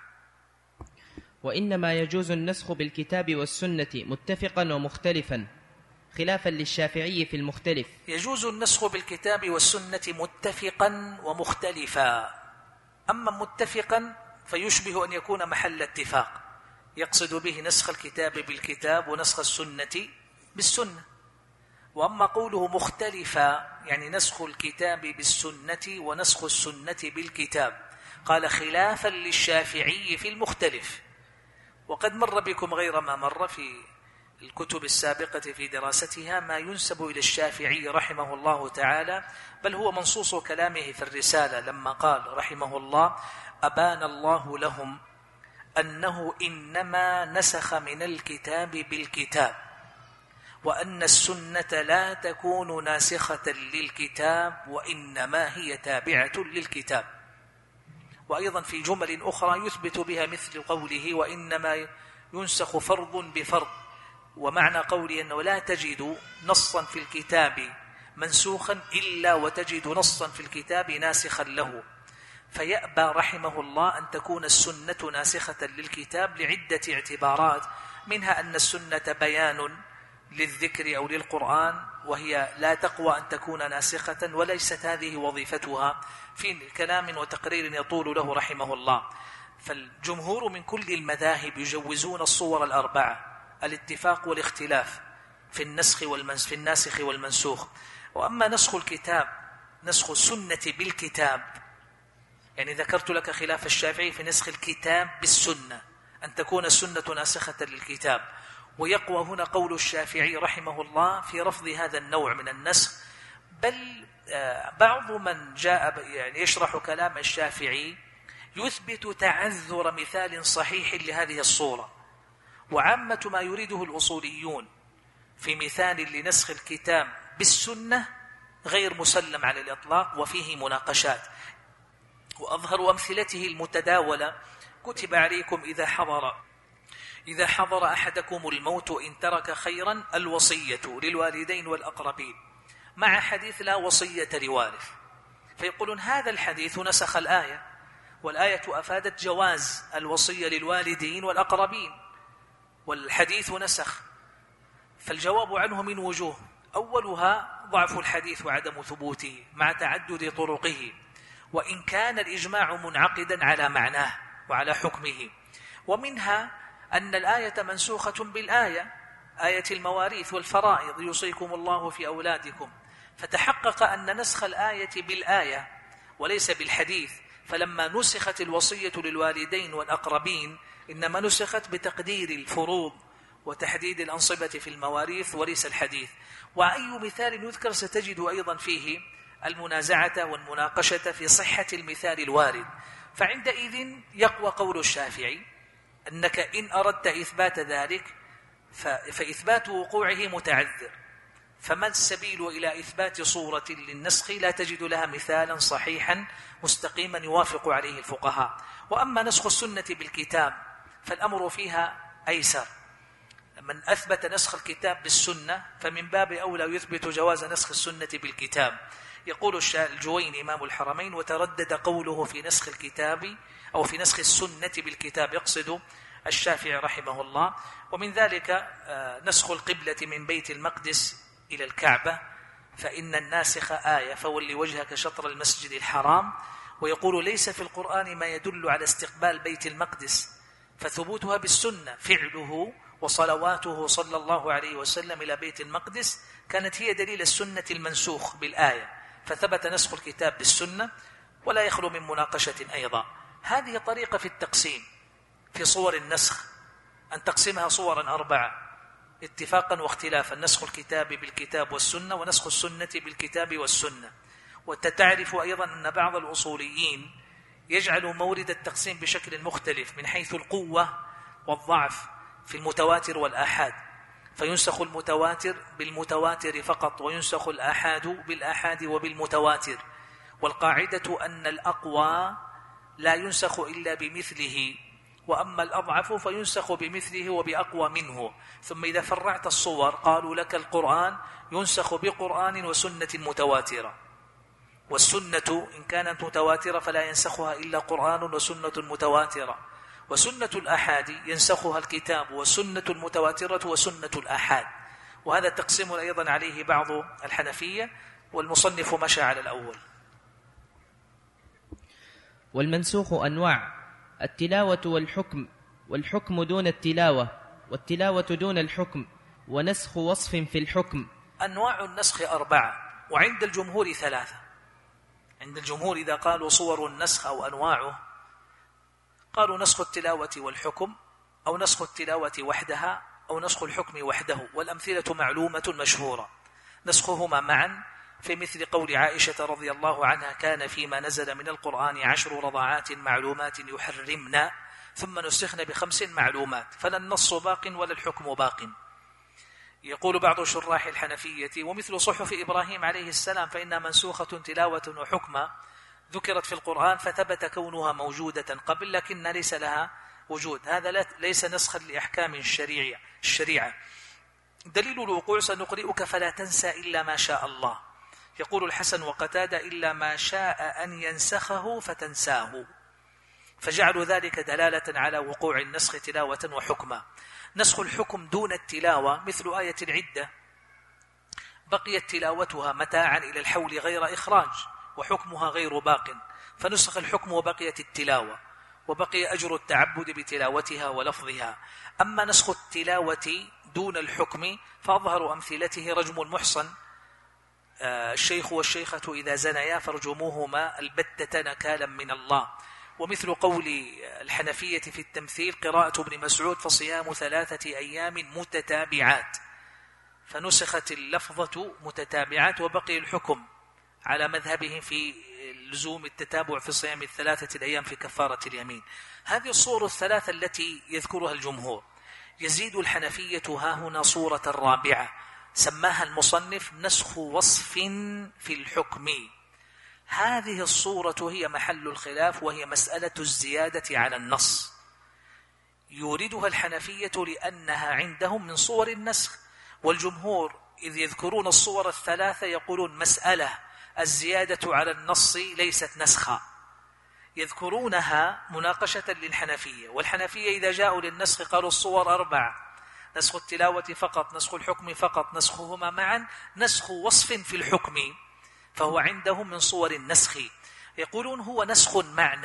وإنما يجوز النسخ بالكتاب والسنة متفقا ومختلفا، خلافا للشافعي في المختلف. يجوز النسخ بالكتاب والسنة متفقا ومختلفا. أما متفقا فيشبه أن يكون محل اتفاق، يقصد به نسخ الكتاب بالكتاب ونسخ السنة بالسنة. وأما قوله مختلفا يعني نسخ الكتاب بالسنة ونسخ السنة بالكتاب، قال خلافا للشافعي في المختلف. وقد مر بكم غير ما مر في الكتب السابقة في دراستها ما ينسب إلى الشافعي رحمه الله تعالى، بل هو منصوص كلامه في الرسالة لما قال رحمه الله: أبان الله لهم أنه إنما نسخ من الكتاب بالكتاب، وأن السنة لا تكون ناسخة للكتاب وإنما هي تابعة للكتاب. وأيضا في جمل أخرى يثبت بها مثل قوله: وإنما ينسخ فرض بفرض، ومعنى قوله أنه لا تجد نصا في الكتاب منسوخا إلا وتجد نصا في الكتاب ناسخا له. فيأبى رحمه الله أن تكون السنة ناسخة للكتاب لعدة اعتبارات، منها أن السنة بيان للذكر أو للقرآن، وهي لا تقوى أن تكون ناسخة، وليست هذه وظيفتها في كلام وتقرير يطول له رحمه الله. فالجمهور من كل المذاهب يجوزون الصور الأربعة: الاتفاق والاختلاف في الناسخ والمنسوخ. وأما نسخ الكتاب، نسخ السنة بالكتاب، يعني ذكرت لك خلاف الشافعي في نسخ الكتاب بالسنة، أن تكون السنة ناسخة للكتاب. ويقوى هنا قول الشافعي رحمه الله في رفض هذا النوع من النسخ، بل بعض من جاء يعني يشرح كلام الشافعي يثبت تعذر مثال صحيح لهذه الصورة. وعامة ما يريده الأصوليون في مثال لنسخ الكتاب بالسنة غير مسلم على الإطلاق وفيه مناقشات. وأظهر أمثلته المتداولة: كتب عليكم إذا حضر أحدكم الموت إن ترك خيرا الوصية للوالدين والأقربين، مع حديث لا وصية لوارث. فيقولون هذا الحديث نسخ الآية، والآية أفادت جواز الوصية للوالدين والأقربين، والحديث نسخ. فالجواب عنه من وجوه: أولها ضعف الحديث وعدم ثبوته مع تعدد طرقه، وإن كان الإجماع منعقدا على معناه وعلى حكمه. ومنها أن الآية منسوخة بالآية، آية المواريث والفرائض: يوصيكم الله في أولادكم، فتحقق أن نسخ الآية بالآية وليس بالحديث. فلما نسخت الوصية للوالدين والأقربين إنما نسخت بتقدير الفروض وتحديد الأنصبة في المواريث وليس الحديث. وأي مثال يذكر ستجد أيضا فيه المنازعة والمناقشة في صحة المثال الوارد. فعندئذ يقوى قول الشافعي أنك إن أردت إثبات ذلك فإثبات وقوعه متعذر، فما السبيل إلى إثبات صورة للنسخ لا تجد لها مثالا صحيحا مستقيما يوافق عليه الفقهاء. وأما نسخ السنة بالكتاب فالأمر فيها أيسر. من أثبت نسخ الكتاب بالسنة فمن باب أولى يثبت جواز نسخ السنة بالكتاب. يقول الجويني إمام الحرمين: وتردد قوله في نسخ الكتاب أو في نسخ السنة بالكتاب، يقصد الشافعي رحمه الله. ومن ذلك نسخ القبلة من بيت المقدس إلى الكعبة، فإن الناسخ آية فول وجهك شطر المسجد الحرام. ويقول: ليس في القرآن ما يدل على استقبال بيت المقدس، فثبوتها بالسنة، فعله وصلواته صلى الله عليه وسلم إلى بيت المقدس كانت هي دليل السنة المنسوخ بالآية، فثبت نسخ الكتاب بالسنة ولا يخلو من مناقشة أيضا. هذه طريقة في التقسيم في صور النسخ، أن تقسمها صورا أربعة اتفاقا واختلافا: نسخ الكتاب بالكتاب والسنة، ونسخ السنة بالكتاب والسنة. وتتعرف أيضا أن بعض الأصوليين يجعل مورد التقسيم بشكل مختلف من حيث القوة والضعف في المتواتر والآحاد. فينسخ المتواتر بالمتواتر فقط، وينسخ الآحاد بالآحاد وبالمتواتر. والقاعدة أن الأقوى لا ينسخ إلا بمثله، وأما الأضعف فينسخ بمثله وبأقوى منه. ثم إذا فرعت الصور قالوا لك القرآن ينسخ بقرآن وسنة متواترة، والسنة إن كانت متواترة فلا ينسخها إلا قرآن وسنة متواترة، وسنة الآحاد ينسخها الكتاب، والسنة المتواترة وسنة الآحاد. وهذا تقسيم أيضا عليه بعض الحنفية، والمصنف مشى على الأول. والمنسوخ أنواع: التلاوة والحكم، والحكم دون التلاوة، والتلاوة دون الحكم، ونسخ وصف في الحكم. أنواع النسخ 4، وعند الجمهور 3. عند الجمهور إذا قالوا صور النسخ أو أنواعه قالوا نسخ التلاوة والحكم، أو نسخ التلاوة وحدها، أو نسخ الحكم وحده. والأمثلة معلومة مشهورة، نسخهما معا في مثل قول عائشة رضي الله عنها: كان فيما نزل من القرآن 10 رضعات معلومات يحرمنا ثم نسخن ب5 معلومات، فلا النص باق ولا الحكم باق. يقول بعض شراح الحنفية: ومثل صحف إبراهيم عليه السلام فإنها منسوخة تلاوة وحكما، ذكرت في القرآن فثبت كونها موجودة قبل لكن ليس لها وجود. هذا ليس نسخا لأحكام الشريعة. دليل الوقوع: سنقرئك فلا تنسى إلا ما شاء الله. يقول الحسن وقتادة: إلا ما شاء أن ينسخه فتنساه، فجعلوا ذلك دلالة على وقوع النسخ تلاوة وحكما. نسخ الحكم دون التلاوة مثل آية العدة: بقيت تلاوتها متاعا إلى الحول غير إخراج، وحكمها غير باق، فنسخ الحكم وبقيت التلاوة، وبقي أجر التعبد بتلاوتها ولفظها. أما نسخ التلاوة دون الحكم فأظهر أمثلته رجم المحصن: الشيخ والشيخة إذا زنيا فارجموهما البتة نكالا من الله. ومثل قول الحنفية في التمثيل: قراءة ابن مسعود فصيام 3 أيام متتابعات، فنسخت اللفظة متتابعات وبقي الحكم على مذهبهم في لزوم التتابع في صيام 3 أيام في كفارة اليمين. هذه الصور 3 التي يذكرها الجمهور. يزيد الحنفية هاهنا صورة رابعة سماها المصنف نسخ وصف في الحكم. هذه الصورة هي محل الخلاف، وهي مسألة الزيادة على النص. يوردها الحنفية لأنها عندهم من صور النسخ، والجمهور إذ يذكرون الصور 3 يقولون مسألة الزيادة على النص ليست نسخا، يذكرونها مناقشة للحنفية. والحنفية إذا جاءوا للنسخ قالوا الصور 4: نسخ التلاوة فقط، نسخ الحكم فقط، نسخهما معا، نسخ وصف في الحكم، فهو عندهم من صور النسخ. يقولون هو نسخ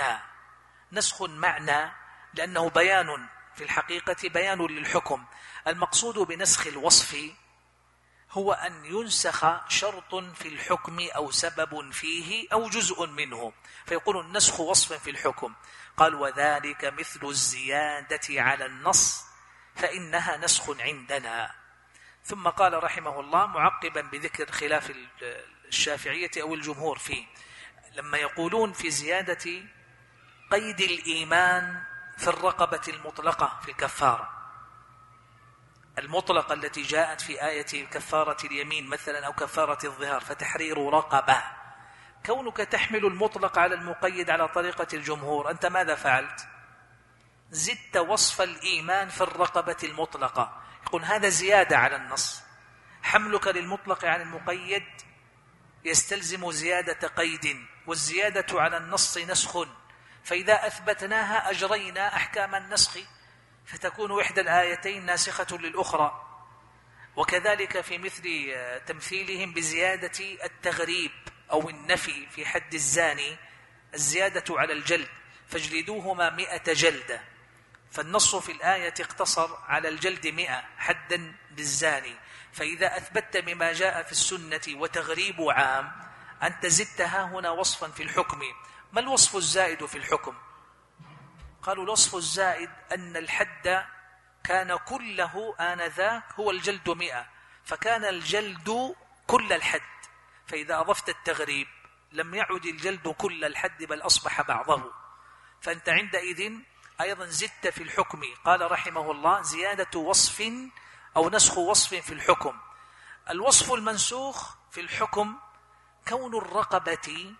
معنى لأنه بيان في الحقيقة، بيان للحكم. المقصود بنسخ الوصف هو أن ينسخ شرط في الحكم أو سبب فيه أو جزء منه، فيقول النسخ وصف في الحكم. قال: وذلك مثل الزيادة على النص فإنها نسخ عندنا. ثم قال رحمه الله معقبا بذكر خلاف الشافعية أو الجمهور فيه، لما يقولون في زيادة قيد الإيمان في الرقبة المطلقة في الكفارة المطلقة التي جاءت في آية كفارة اليمين مثلا أو كفارة الظهار، فتحرير رقبة. كونك تحمل المطلق على المقيد على طريقة الجمهور، أنت ماذا فعلت؟ زدت وصف الإيمان في الرقبة المطلقة. يقول هذا زيادة على النص. حملك للمطلق عن المقيد يستلزم زيادة قيد، والزيادة على النص نسخ، فإذا أثبتناها أجرينا أحكام النسخ، فتكون إحدى الآيتين ناسخة للأخرى. وكذلك في مثل تمثيلهم بزيادة التغريب أو النفي في حد الزاني، الزيادة على الجلد: فاجلدوهما 100 جلدة، فالنص في الآية اقتصر على الجلد 100 حدا للزاني. فإذا أثبت بما جاء في السنة وتغريب عام، أنت زدتها هنا وصفا في الحكم. ما الوصف الزائد في الحكم؟ قالوا الوصف الزائد أن الحد كان كله آنذاك هو الجلد 100، فكان الجلد كل الحد، فإذا أضفت التغريب لم يعد الجلد كل الحد بل أصبح بعضه، فأنت عندئذ أيضا زدت في الحكم. قال رحمه الله: زيادة وصف أو نسخ وصف في الحكم. الوصف المنسوخ في الحكم كون الرقبة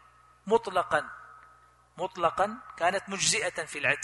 مطلقا كانت مجزئة في العتق،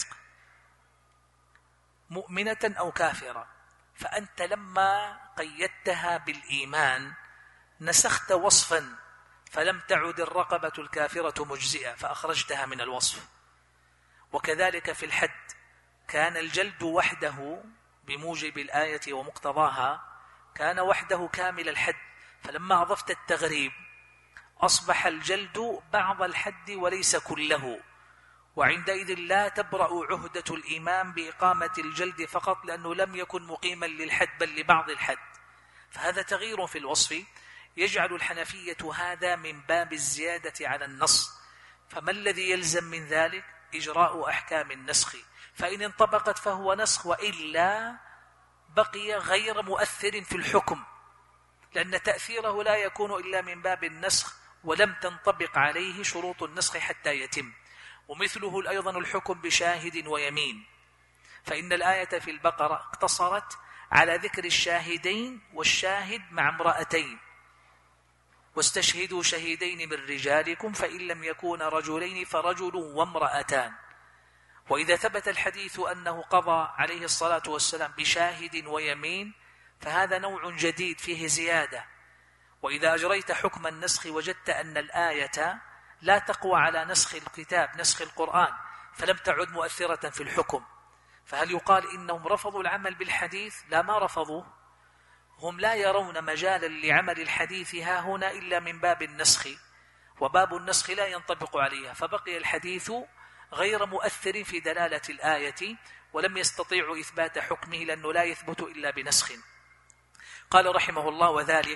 مؤمنة أو كافرة، فأنت لما قيدتها بالإيمان نسخت وصفا فلم تعد الرقبة الكافرة مجزئة فأخرجتها من الوصف. وكذلك في الحد كان الجلد وحده بموجب الآية ومقتضاها كان وحده كامل الحد، فلما أضفت التغريب أصبح الجلد بعض الحد وليس كله، وعندئذ لا تبرأ عهدة الإمام بإقامة الجلد فقط لأنه لم يكن مقيما للحد بل لبعض الحد. فهذا تغيير في الوصف يجعل الحنفية هذا من باب الزيادة على النص. فما الذي يلزم من ذلك؟ إجراء أحكام النسخ، فإن انطبقت فهو نسخ، وإلا بقي غير مؤثر في الحكم، لأن تأثيره لا يكون إلا من باب النسخ ولم تنطبق عليه شروط النسخ حتى يتم. ومثله أيضا الحكم بشاهد ويمين، فإن الآية في البقرة اقتصرت على ذكر الشاهدين والشاهد مع امرأتين، واستشهدوا شهيدين من رجالكم فإن لم يكون رجلين فرجل وامرأتان. وإذا ثبت الحديث أنه قضى عليه الصلاة والسلام بشاهد ويمين فهذا نوع جديد فيه زيادة. وإذا أجريت حكم النسخ وجدت أن الآية لا تقوى على نسخ الكتاب نسخ القرآن فلم تعد مؤثرة في الحكم، فهل يقال إنهم رفضوا العمل بالحديث؟ لا، ما رفضوه، هم لا يرون مجالا لعمل الحديث ها هنا إلا من باب النسخ، وباب النسخ لا ينطبق عليها، فبقي الحديث غير مؤثر في دلالة الآية ولم يستطيعوا إثبات حكمه لأنه لا يثبت إلا بنسخ. قال رحمه الله: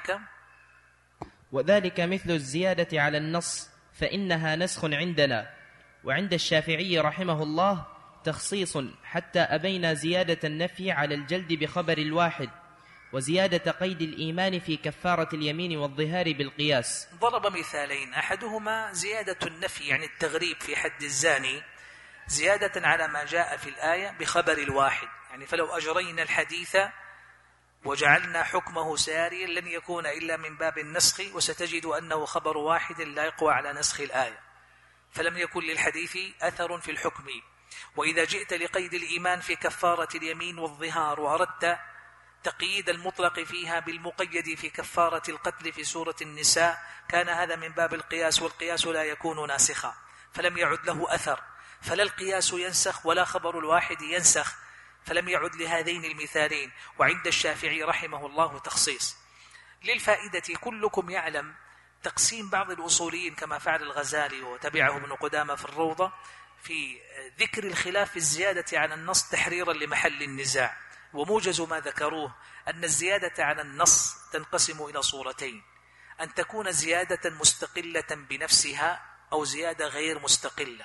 وذلك مثل الزيادة على النص فإنها نسخ عندنا، وعند الشافعي رحمه الله تخصيص حتى أبينا زيادة النفي على الجلد بخبر الواحد، وزيادة قيد الإيمان في كفارة اليمين والظهار بالقياس. ضرب مثالين، أحدهما زيادة النفي يعني التغريب في حد الزاني زيادة على ما جاء في الآية بخبر الواحد، يعني فلو أجرينا الحديث وجعلنا حكمه ساريا لن يكون إلا من باب النسخ، وستجد أنه خبر واحد لا يقوى على نسخ الآية، فلم يكن للحديث أثر في الحكم. وإذا جئت لقيد الإيمان في كفارة اليمين والظهار وأردت تقييد المطلق فيها بالمقيد في كفارة القتل في سورة النساء كان هذا من باب القياس، والقياس لا يكون ناسخا فلم يعد له أثر، فلا القياس ينسخ ولا خبر الواحد ينسخ، فلم يعد لهذين المثالين. وعند الشافعي رحمه الله تخصيص. للفائدة كلكم يعلم تقسيم بعض الأصوليين كما فعل الغزالي وتبعه ابن قدامة في الروضة في ذكر الخلاف في الزيادة على النص تحريرا لمحل النزاع، وموجز ما ذكروه أن الزيادة على النص تنقسم إلى صورتين: أن تكون زيادة مستقلة بنفسها أو زيادة غير مستقلة.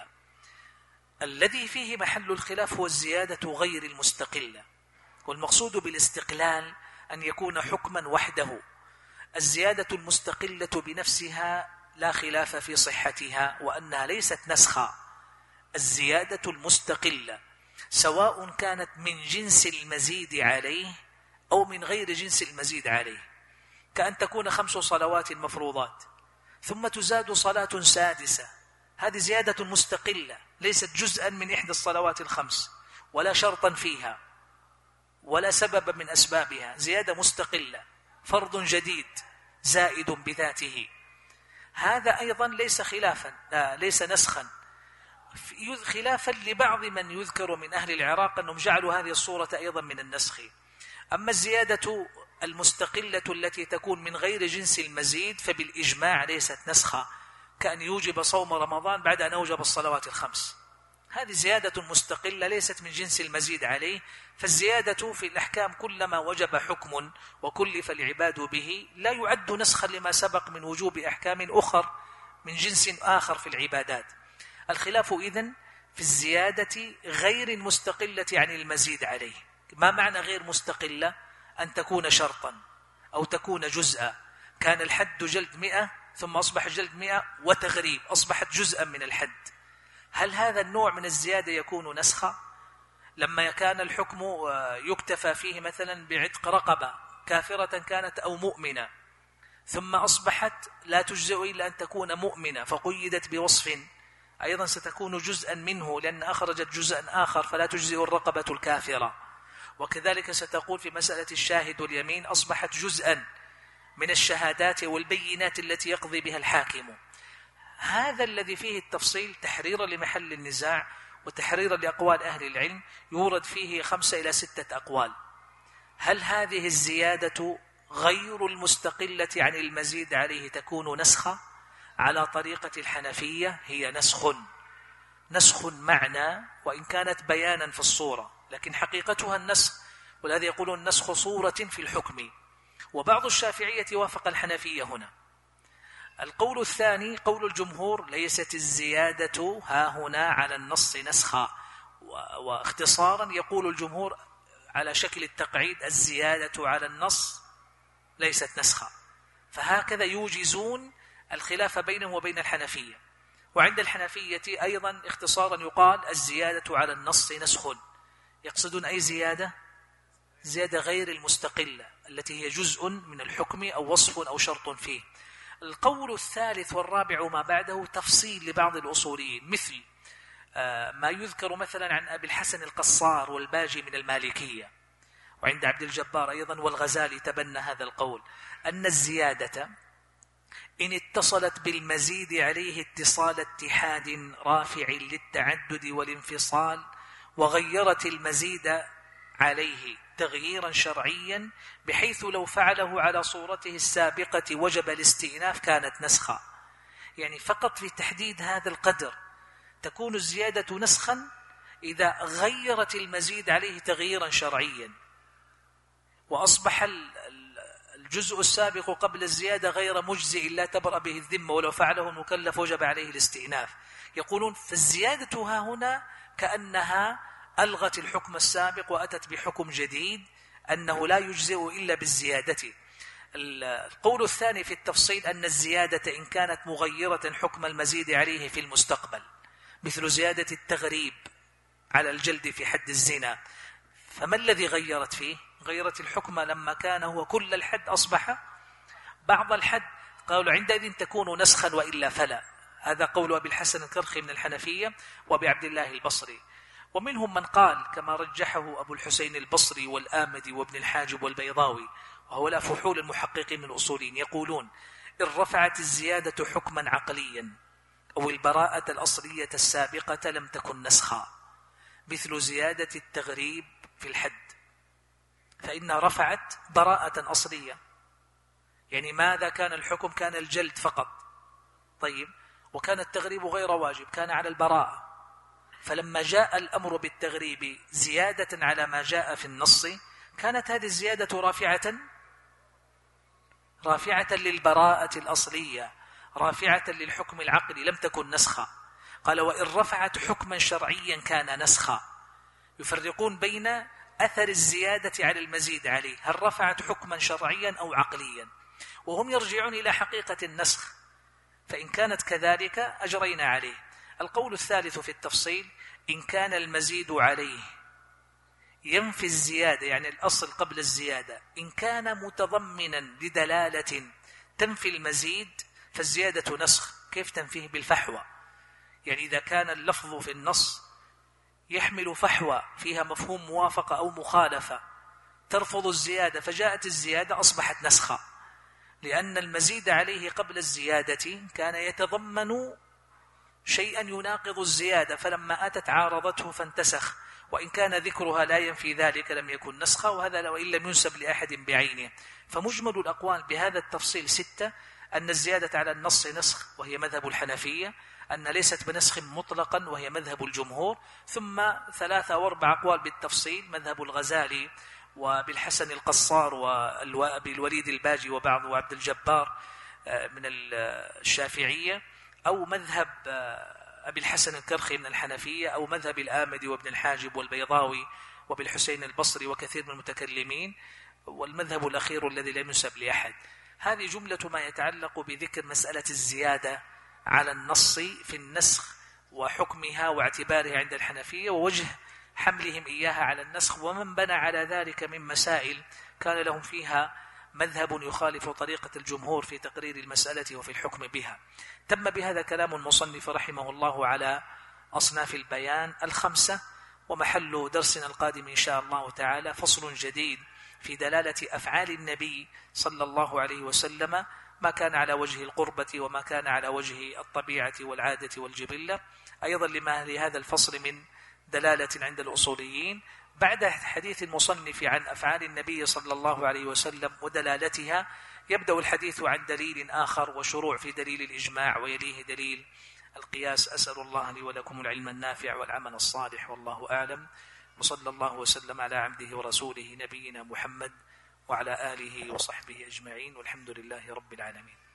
الذي فيه محل الخلاف هو الزيادة غير المستقلة، والمقصود بالاستقلال أن يكون حكما وحده. الزيادة المستقلة بنفسها لا خلاف في صحتها وأنها ليست نسخا. الزيادة المستقلة سواء كانت من جنس المزيد عليه أو من غير جنس المزيد عليه، كأن تكون 5 صلوات مفروضات ثم تزاد صلاة سادسة، هذه زيادة مستقلة ليست جزءا من إحدى الصلوات ال5 ولا شرطا فيها ولا سببا من أسبابها، زيادة مستقلة، فرض جديد زائد بذاته. هذا أيضا ليس خلافا، ليس نسخا، خلافا لبعض من يذكر من أهل العراق أنهم جعلوا هذه الصورة أيضا من النسخ. أما الزيادة المستقلة التي تكون من غير جنس المزيد فبالإجماع ليست نسخة، كأن يوجب صوم رمضان بعد أن أوجب الصلوات ال5، هذه زيادة مستقلة ليست من جنس المزيد عليه. فالزيادة في الأحكام كلما وجب حكم وكلف العباد به لا يعد نسخا لما سبق من وجوب أحكام أخر من جنس آخر في العبادات. الخلاف إذن في الزيادة غير المستقلة عن المزيد عليه. ما معنى غير مستقلة؟ أن تكون شرطا أو تكون جزءا، كان الحد جلد 100 ثم أصبح جلد 100 وتغريب أصبحت جزءا من الحد، هل هذا النوع من الزيادة يكون نسخا؟ لما كان الحكم يكتفى فيه مثلا بعتق رقبة كافرة كانت أو مؤمنة، ثم أصبحت لا تجزئ إلا أن تكون مؤمنة فقيدت بوصف، أيضا ستكون جزءا منه لأن أخرجت جزءا آخر فلا تجزئ الرقبة الكافرة. وكذلك ستقول في مسألة الشاهد واليمين أصبحت جزءا من الشهادات والبينات التي يقضي بها الحاكم. هذا الذي فيه التفصيل تحريرا لمحل النزاع وتحريرا لأقوال أهل العلم، يورد فيه 5 إلى 6 أقوال. هل هذه الزيادة غير المستقلة عن المزيد عليه تكون نسخة؟ على طريقة الحنفية هي نسخ معنى وإن كانت بيانا في الصورة، لكن حقيقتها النسخ، والذي يقولون نسخ صورة في الحكم. وبعض الشافعية وافق الحنفية هنا. القول الثاني قول الجمهور: ليست الزيادة ها هنا على النص نسخا. واختصارا يقول الجمهور على شكل التقعيد: الزيادة على النص ليست نسخا. فهكذا يوجزون الخلاف بينهم وبين الحنفية. وعند الحنفية أيضا اختصارا يقال: الزيادة على النص نسخ. يقصدون أي زيادة؟ زيادة غير المستقلة التي هي جزء من الحكم أو وصف أو شرط فيه. القول الثالث والرابع ما بعده تفصيل لبعض الأصوليين، مثل ما يذكر مثلا عن أبي الحسن القصار والباجي من المالكية، وعند عبد الجبار أيضا والغزالي تبنى هذا القول، أن الزيادة إن اتصلت بالمزيد عليه اتصال اتحاد رافع للتعدد والانفصال، وغيرت المزيد عليه تغييرا شرعيا بحيث لو فعله على صورته السابقة وجب الاستئناف كانت نسخا. يعني فقط في تحديد هذا القدر تكون الزيادة نسخا إذا غيرت المزيد عليه تغييرا شرعيا، وأصبح الجزء السابق قبل الزيادة غير مجزئ لا تبرأ به الذمة، ولو فعله المكلف وجب عليه الاستئناف. يقولون فالزيادة ها هنا كأنها ألغت الحكم السابق وأتت بحكم جديد أنه لا يجزئ إلا بالزيادة. القول الثاني في التفصيل أن الزيادة إن كانت مغيرة حكم المزيد عليه في المستقبل، مثل زيادة التغريب على الجلد في حد الزنا، فما الذي غيرت فيه؟ غيرت الحكم لما كان هو كل الحد أصبح بعض الحد، قالوا عندئذ تكون نسخا وإلا فلا. هذا قول أبي الحسن الكرخي من الحنفية وأبي عبد الله البصري. ومنهم من قال كما رجحه أبو الحسين البصري والآمدي وابن الحاجب والبيضاوي، وهؤلاء فحول المحققين من الأصولين، يقولون إن رفعت الزيادة حكما عقليا أو البراءة الأصلية السابقة لم تكن نسخا، مثل زيادة التغريب في الحد، فإنها رفعت براءة أصلية. يعني ماذا كان الحكم؟ كان الجلد فقط، طيب، وكان التغريب غير واجب، كان على البراءة. فلما جاء الأمر بالتغريب زيادة على ما جاء في النص، كانت هذه الزيادة رافعة للبراءة الأصلية، رافعة للحكم العقلي، لم تكن نسخة. قال وإن رفعت حكما شرعيا كان نسخا. يفرقون بين أثر الزيادة على المزيد عليه، هل رفعت حكما شرعيا أو عقليا، وهم يرجعون إلى حقيقة النسخ، فإن كانت كذلك أجرينا عليه. القول الثالث في التفصيل: إن كان المزيد عليه ينفي الزيادة، يعني الأصل قبل الزيادة، إن كان متضمنا لدلالة تنفي المزيد فالزيادة نسخ. كيف تنفيه؟ بالفحوى. يعني إذا كان اللفظ في النص يحمل فحوى فيها مفهوم موافقة أو مخالفة ترفض الزيادة، فجاءت الزيادة أصبحت نسخة، لأن المزيد عليه قبل الزيادة كان يتضمن شيئا يناقض الزيادة، فلما أتت عارضته فانتسخ، وإن كان ذكرها لا ينفي ذلك لم يكن نسخة، وهذا لو إن لم ينسب لأحد بعينه. فمجمل الأقوال بهذا التفصيل 6: أن الزيادة على النص نسخ وهي مذهب الحنفية، أن ليست بنسخ مطلقا وهي مذهب الجمهور، ثم 3 أو 4 أقوال بالتفصيل: مذهب الغزالي وبالحسن القصار وبالوليد الباجي وبعض وعبد الجبار من الشافعية، أو مذهب أبي الحسن الكرخي من الحنفية، أو مذهب الآمدي وابن الحاجب والبيضاوي وبالحسين البصري وكثير من المتكلمين، والمذهب الأخير الذي لم ينسب لأحد. هذه جملة ما يتعلق بذكر مسألة الزيادة على النص في النسخ وحكمها واعتبارها عند الحنفية، ووجه حملهم إياها على النسخ، ومن بنى على ذلك من مسائل كان لهم فيها مذهب يخالف طريقة الجمهور في تقرير المسألة وفي الحكم بها. تم بهذا كلام المصنف رحمه الله على أصناف البيان الخمسة. ومحل درسنا القادم إن شاء الله تعالى فصل جديد في دلالة أفعال النبي صلى الله عليه وسلم، ما كان على وجه القربة وما كان على وجه الطبيعة والعادة والجبلة، أيضا لما لهذا الفصل من دلالة عند الأصوليين. بعد حديث المصنف عن أفعال النبي صلى الله عليه وسلم ودلالتها يبدأ الحديث عن دليل آخر وشروع في دليل الإجماع ويليه دليل القياس. أسأل الله لي ولكم العلم النافع والعمل الصالح، والله أعلم. وصلى الله وسلم على عبده ورسوله نبينا محمد وعلى آله وصحبه أجمعين، والحمد لله رب العالمين.